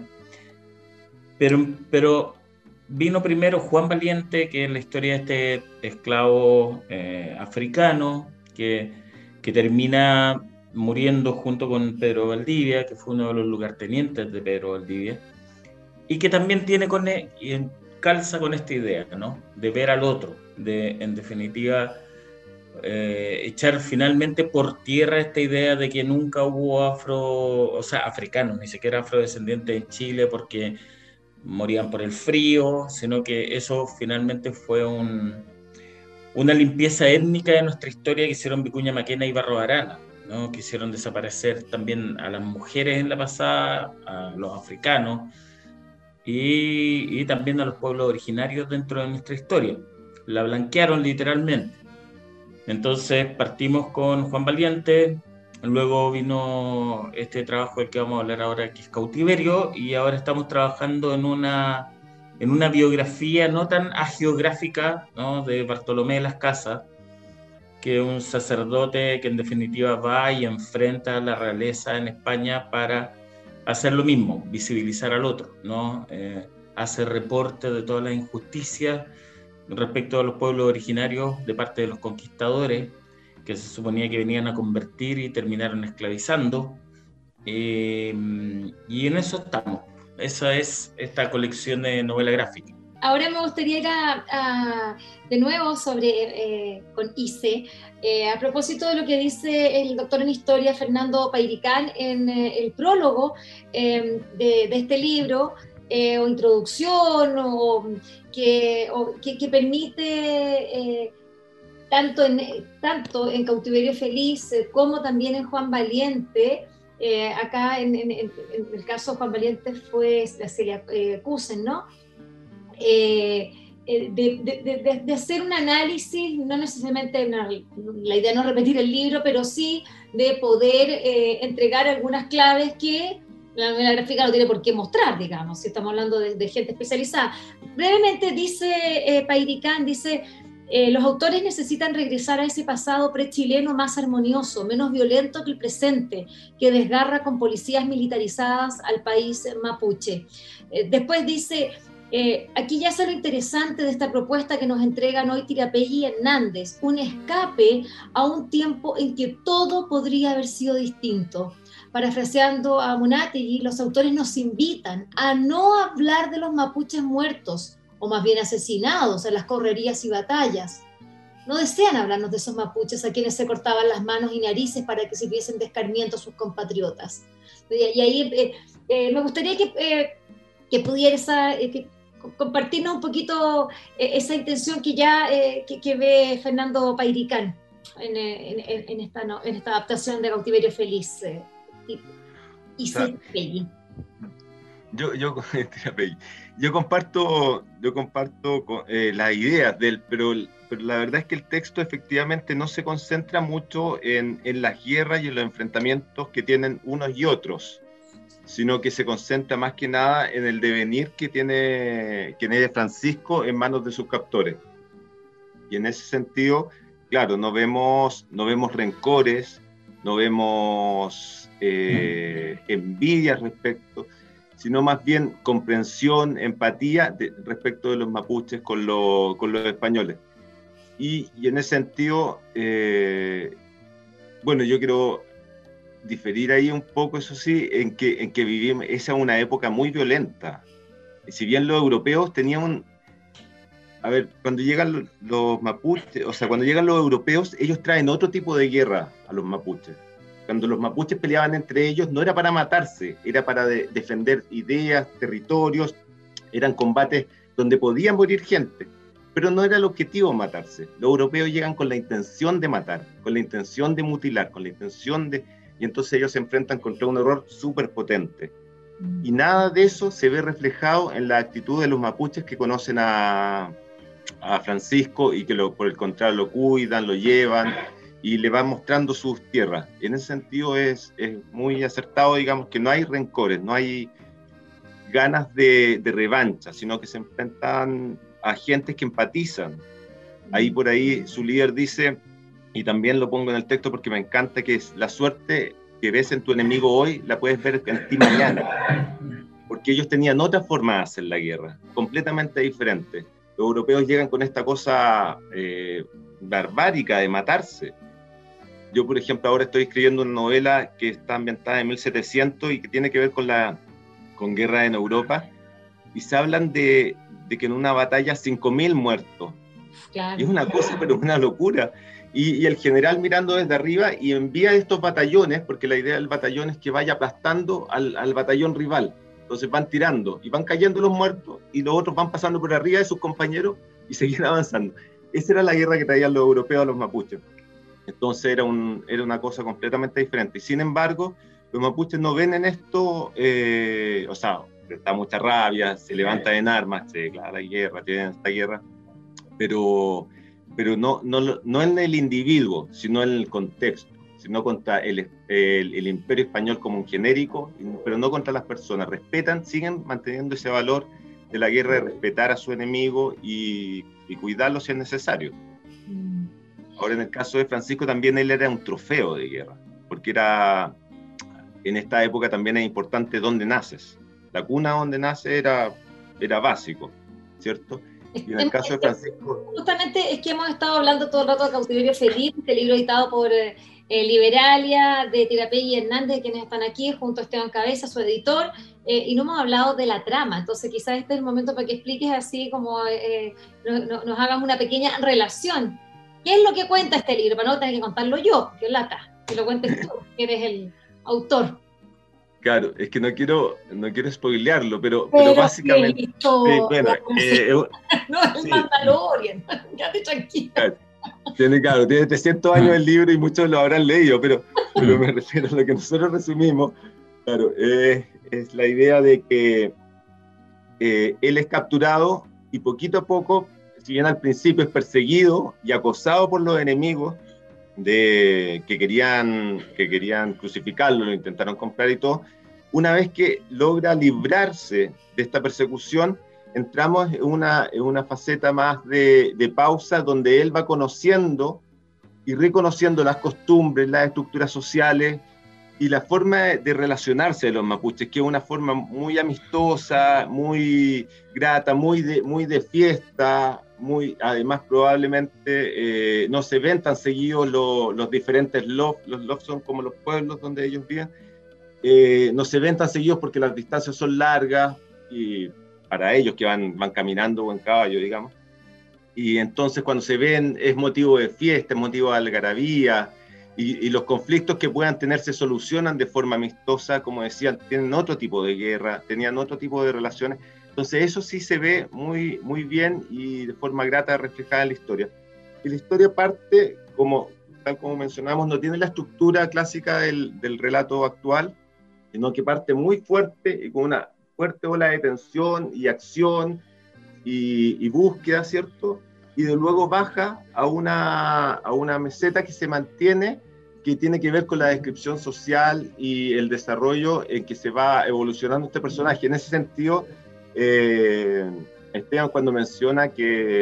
Pero vino primero Juan Valiente, que es la historia de este esclavo africano que termina muriendo junto con Pedro Valdivia, que fue uno de los lugartenientes de Pedro Valdivia, y que también tiene calza con esta idea, ¿no? De ver al otro, de, en definitiva, echar finalmente por tierra esta idea de que nunca hubo africanos, ni siquiera afrodescendientes en Chile porque morían por el frío, sino que eso finalmente fue una limpieza étnica de nuestra historia que hicieron Vicuña Maquena y Barros Arana, ¿no? Que hicieron desaparecer también a las mujeres en la pasada, a los africanos y también a los pueblos originarios dentro de nuestra historia. La blanquearon literalmente. Entonces partimos con Juan Valiente, luego vino este trabajo del que vamos a hablar ahora, que es Cautiverio, y ahora estamos trabajando en una biografía no tan hagiográfica, ¿no? De Bartolomé de las Casas, que es un sacerdote que en definitiva va y enfrenta a la realeza en España para hacer lo mismo, visibilizar al otro, ¿no? Hace reporte de todas las injusticias respecto a los pueblos originarios de parte de los conquistadores, que se suponía que venían a convertir y terminaron esclavizando. Y en eso estamos. Esa es esta colección de novela gráfica. Ahora me gustaría ir de nuevo con ICE, a propósito de lo que dice el doctor en historia Fernando Pairicán en el prólogo de este libro, o introducción, que permite tanto en Cautiverio Feliz como también en Juan Valiente. Acá en el caso de Juan Valiente fue la Celia Cusen, ¿no? De hacer un análisis, no necesariamente la idea no repetir el libro, pero sí de poder entregar algunas claves que la novela gráfica no tiene por qué mostrar, digamos, si estamos hablando de gente especializada. Brevemente dice Pairicán, dice: los autores necesitan regresar a ese pasado prechileno más armonioso, menos violento que el presente, que desgarra con policías militarizadas al país mapuche. Después dice: aquí ya es lo interesante de esta propuesta que nos entregan hoy Tirapelli y Hernández, un escape a un tiempo en que todo podría haber sido distinto. Parafraseando a Munátegui, los autores nos invitan a no hablar de los mapuches muertos, o más bien asesinados en las correrías y batallas. No desean hablarnos de esos mapuches a quienes se cortaban las manos y narices para que sirviesen de escarmiento a sus compatriotas. Y ahí me gustaría que pudiera compartirnos un poquito esa intención que ya que ve Fernando Pairicán en esta adaptación de Cautiverio Feliz y Tirapelli. Yo comparto las ideas de él, pero la verdad es que el texto efectivamente no se concentra mucho en las guerras y en los enfrentamientos que tienen unos y otros, sino que se concentra más que nada en el devenir que tiene Francisco en manos de sus captores. Y en ese sentido, claro, no vemos rencores, no vemos envidias respecto, sino más bien comprensión, empatía respecto de los mapuches con los españoles. Y en ese sentido, bueno, yo quiero diferir ahí un poco, eso sí, en que vivimos, esa es una época muy violenta. Y si bien los europeos tenían a ver, cuando llegan los mapuches, o sea, cuando llegan los europeos, ellos traen otro tipo de guerra a los mapuches. Cuando los mapuches peleaban entre ellos, no era para matarse, era para defender ideas, territorios, eran combates donde podía morir gente, pero no era el objetivo matarse. Los europeos llegan con la intención de matar, con la intención de mutilar, con la intención de... Y entonces ellos se enfrentan contra un horror súper potente. Y nada de eso se ve reflejado en la actitud de los mapuches que conocen a Francisco y que por el contrario lo cuidan, lo llevan y le van mostrando sus tierras. En ese sentido es muy acertado, digamos, que no hay rencores, no hay ganas de revancha, sino que se enfrentan a gentes que empatizan. Ahí por ahí su líder dice, y también lo pongo en el texto porque me encanta, que es la suerte que ves en tu enemigo hoy, la puedes ver en ti mañana. Porque ellos tenían otra forma de hacer la guerra, completamente diferente. Los europeos llegan con esta cosa barbárica de matarse. Yo, por ejemplo, ahora estoy escribiendo una novela que está ambientada en 1700 y que tiene que ver con guerra en Europa, y se hablan de que en una batalla 5.000 muertos. Claro. Y es una cosa, pero una locura. Y el general mirando desde arriba y envía estos batallones, porque la idea del batallón es que vaya aplastando al batallón rival. Entonces van tirando y van cayendo los muertos y los otros van pasando por arriba de sus compañeros y seguían avanzando. Esa era la guerra que traían los europeos a los mapuches. Entonces era una cosa completamente diferente. Y sin embargo, los mapuches no ven en esto, o sea, les da mucha rabia, se levantan en armas, se declara la guerra, tienen esta guerra, pero no en el individuo, sino en el contexto, sino contra el imperio español como un genérico, pero no contra las personas. Respetan, siguen manteniendo ese valor de la guerra, de respetar a su enemigo y cuidarlo si es necesario. Ahora, en el caso de Francisco, también él era un trofeo de guerra, porque en esta época también es importante dónde naces. La cuna donde nace era básico, ¿cierto? Y en el caso de Francisco... Justamente es que hemos estado hablando todo el rato de Cautiverio Feliz, este libro editado por Liberalia, de Tirapelli y Hernández, quienes están aquí, junto a Esteban Cabeza, su editor, y no hemos hablado de la trama. Entonces quizás este es el momento para que expliques así, como nos hagas una pequeña relación. ¿Qué es lo que cuenta este libro? Para no tener que contarlo yo, que lata, que lo cuentes tú, que eres el autor. Claro, es que no quiero spoilearlo, pero básicamente... Sí, bueno, no es el Mandalorian, quédate tranquila. Tiene 300 años el libro y muchos lo habrán leído, pero me refiero a lo que nosotros resumimos. Claro, es la idea de que él es capturado y poquito a poco, si bien al principio es perseguido y acosado por los enemigos que querían crucificarlo, lo intentaron comprar y todo, una vez que logra librarse de esta persecución, entramos en una faceta más de pausa, donde él va conociendo y reconociendo las costumbres, las estructuras sociales y la forma de relacionarse de los mapuches, que es una forma muy amistosa, muy grata, muy de fiesta, además probablemente no se ven tan seguidos los diferentes lofts. Los lofts son como los pueblos donde ellos viven, no se ven tan seguidos porque las distancias son largas y para ellos que van caminando o en caballo, digamos, y entonces cuando se ven es motivo de fiesta, es motivo de algarabía, y los conflictos que puedan tener se solucionan de forma amistosa, como decían, tienen otro tipo de guerra, tenían otro tipo de relaciones, Entonces eso sí se ve muy, muy bien y de forma grata reflejada en la historia. Y la historia parte, tal como mencionamos, no tiene la estructura clásica del relato actual, sino que parte muy fuerte y con una fuerte ola de tensión y acción y búsqueda, ¿cierto? Y de luego baja a una meseta que se mantiene, que tiene que ver con la descripción social y el desarrollo en que se va evolucionando este personaje. En ese sentido, Esteban, cuando menciona que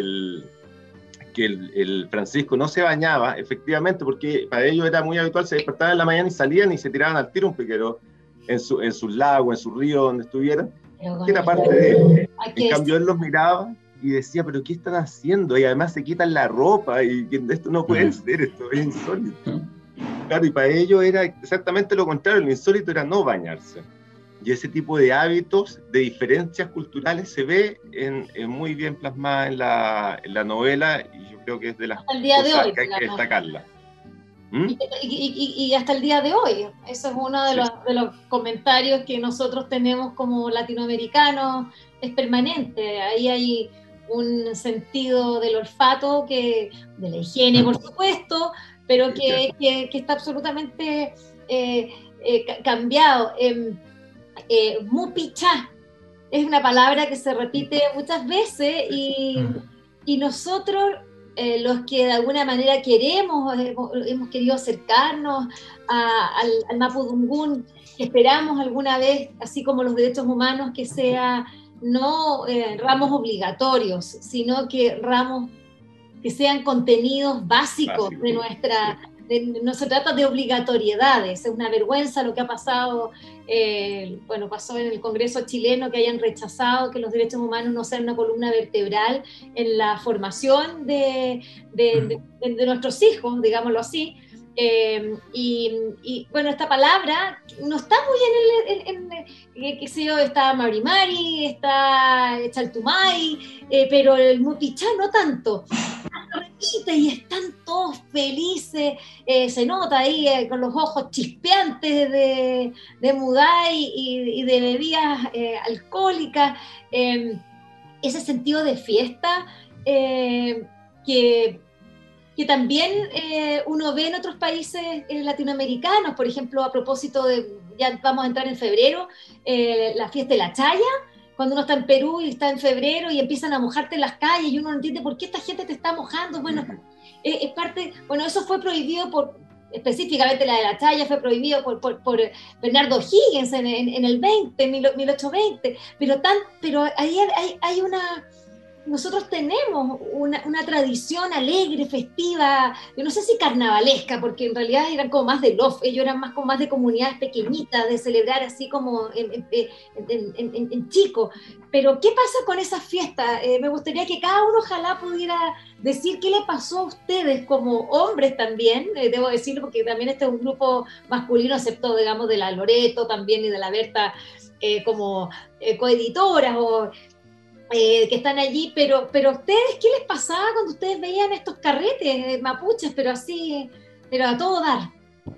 el Francisco no se bañaba, efectivamente, porque para ellos era muy habitual, se despertaban en la mañana y salían y se tiraban al tiro un piquero en sus lagos, en su río, donde estuvieran, que era parte de él. En cambio, él los miraba y decía, pero ¿qué están haciendo? Y además se quitan la ropa, y esto no puede ser, esto es insólito. Claro, y para ellos era exactamente lo contrario, lo insólito era no bañarse. Y ese tipo de hábitos, de diferencias culturales, se ve muy bien plasmada en la novela, y yo creo que es de las hasta el día de cosas hoy, que hay que destacarla. Y hasta el día de hoy, eso es uno de los comentarios que nosotros tenemos como latinoamericanos, es permanente. Ahí hay un sentido del olfato, de la higiene, por supuesto, pero que está absolutamente cambiado. Mupichá es una palabra que se repite muchas veces y nosotros, los que de alguna manera hemos querido acercarnos al Mapudungún, esperamos alguna vez, así como los derechos humanos, que sea no ramos obligatorios, sino que ramos que sean contenidos básicos de nuestra... No se trata de obligatoriedades, es una vergüenza lo que ha pasado, pasó en el Congreso chileno, que hayan rechazado que los derechos humanos no sean una columna vertebral en la formación de nuestros hijos, digámoslo así. Esta palabra no está muy qué sé yo, está Mari, está Chaltumay, pero el Mupichá no tanto. Repite y están todos felices, se nota ahí con los ojos chispeantes de mudai y de bebidas alcohólicas, ese sentido de fiesta que también uno ve en otros países latinoamericanos. Por ejemplo, a propósito ya vamos a entrar en febrero, la fiesta de la Chaya, cuando uno está en Perú y está en febrero y empiezan a mojarte en las calles y uno no entiende por qué esta gente te está mojando. Bueno, es parte, eso fue prohibido específicamente la de la Chaya fue prohibido por Bernardo Higgins en el 1820, pero ahí hay una... Nosotros tenemos una tradición alegre, festiva, yo no sé si carnavalesca, porque en realidad eran como más de loft, ellos eran como más de comunidades pequeñitas, de celebrar así como en chico. Pero ¿qué pasa con esas fiestas? Me gustaría que cada uno ojalá pudiera decir qué le pasó a ustedes como hombres también, debo decirlo, porque también este es un grupo masculino, excepto, digamos, de la Loreto también y de la Berta como coeditoras que están allí, pero ustedes, ¿qué les pasaba cuando ustedes veían estos carretes mapuches, pero a todo dar?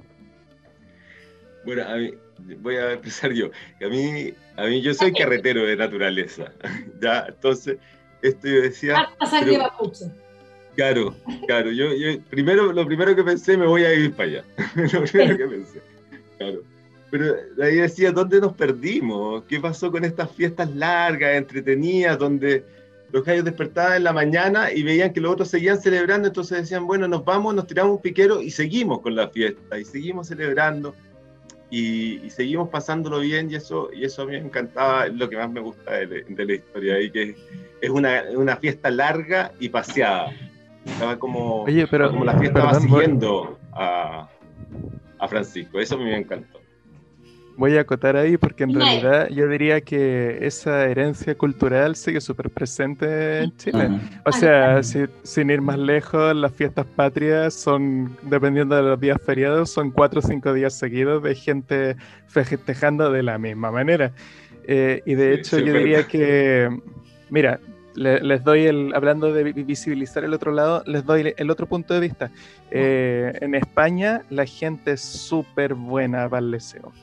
Bueno, voy a empezar yo. A mí yo soy carretero de naturaleza, ¿ya? Entonces, esto yo decía... Harta sangre mapuche. Claro, yo lo primero que pensé, me voy a ir para allá. Lo primero que pensé, claro. Pero ahí decía, ¿dónde nos perdimos? ¿Qué pasó con estas fiestas largas, entretenidas, donde los gallos despertaban en la mañana y veían que los otros seguían celebrando? Entonces decían, bueno, nos vamos, nos tiramos un piquero y seguimos con la fiesta, y seguimos celebrando, y seguimos pasándolo bien, y eso a mí me encantaba, es lo que más me gusta de la historia, y que es una fiesta larga y paseada. Estaba como la fiesta va siguiendo a Francisco, eso a mí me encantó. Voy a acotar ahí porque en realidad yo diría que esa herencia cultural sigue súper presente en Chile. O sea, sin ir más lejos, las fiestas patrias son, dependiendo de los días feriados, son 4 o 5 días seguidos de gente festejando de la misma manera. Y de hecho yo diría que, mira, les doy hablando de visibilizar el otro lado, les doy el otro punto de vista. En España la gente es súper buena para el deseo.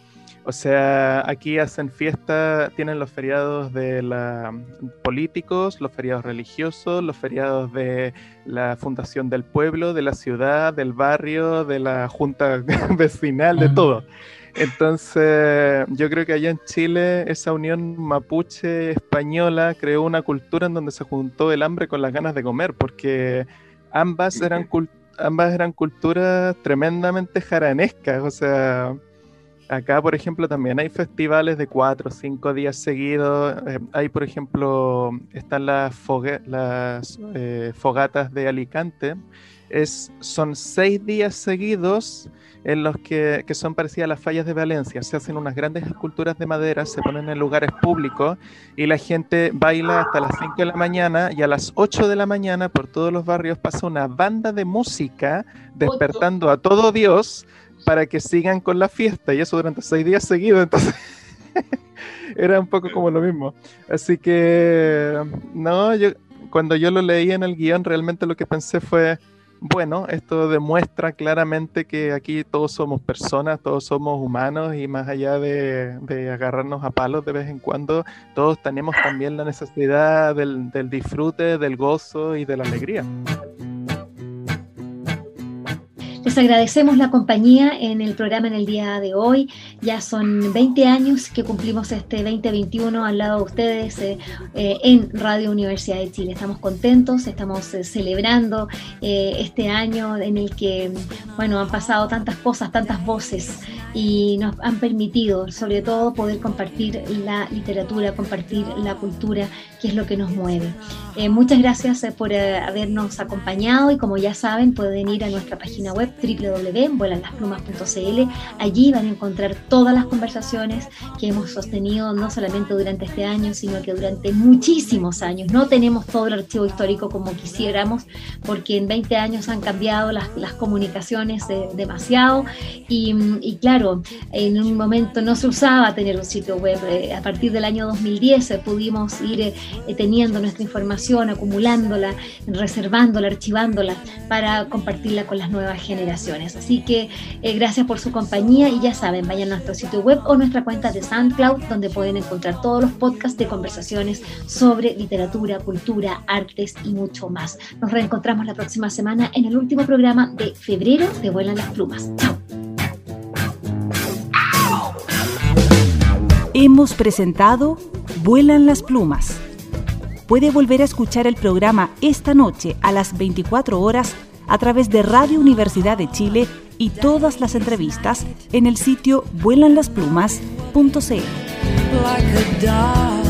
O sea, aquí hacen fiesta, tienen los feriados de políticos, los feriados religiosos, los feriados de la fundación del pueblo, de la ciudad, del barrio, de la junta vecinal, de todo. Entonces, yo creo que allá en Chile esa unión mapuche española creó una cultura en donde se juntó el hambre con las ganas de comer, porque ambas eran culturas tremendamente jaranescas. O sea, acá, por ejemplo, también hay festivales de 4 o 5 días seguidos. Hay, por ejemplo, están las fogatas de Alicante. Son 6 días seguidos en los que son parecidas a las fallas de Valencia. Se hacen unas grandes esculturas de madera, se ponen en lugares públicos y la gente baila hasta las 5 de la mañana, y a las 8 de la mañana por todos los barrios pasa una banda de música despertando a todo Dios para que sigan con la fiesta, y eso durante 6 días seguidos. Entonces era un poco como lo mismo. Así que no, cuando yo lo leí en el guión, realmente lo que pensé fue, bueno, esto demuestra claramente que aquí todos somos personas, todos somos humanos, y más allá de agarrarnos a palos de vez en cuando, todos tenemos también la necesidad del disfrute, del gozo y de la alegría. Les agradecemos la compañía en el programa en el día de hoy. Ya son 20 años que cumplimos este 2021 al lado de ustedes en Radio Universidad de Chile. Estamos contentos, estamos celebrando este año en el que, bueno, han pasado tantas cosas, tantas voces, y nos han permitido, sobre todo, poder compartir la literatura, compartir la cultura, que es lo que nos mueve. Muchas gracias por habernos acompañado, y como ya saben, pueden ir a nuestra página web www.vuelanlasplumas.cl. Allí van a encontrar todas las conversaciones que hemos sostenido, no solamente durante este año, sino que durante muchísimos años. No tenemos todo el archivo histórico como quisiéramos, porque en 20 años han cambiado las comunicaciones demasiado, y claro, en un momento no se usaba tener un sitio web. A partir del año 2010 pudimos ir teniendo nuestra información, acumulándola, reservándola, archivándola para compartirla con las nuevas generaciones. Así que gracias por su compañía, y ya saben, vayan a nuestro sitio web o nuestra cuenta de SoundCloud, donde pueden encontrar todos los podcasts de conversaciones sobre literatura, cultura, artes y mucho más. Nos reencontramos la próxima semana en el último programa de febrero de Vuelan las Plumas. ¡Chao! Hemos presentado Vuelan las Plumas. Puede volver a escuchar el programa esta noche a las 24 horas a través de Radio Universidad de Chile, y todas las entrevistas en el sitio vuelanlasplumas.cl. Like a dog.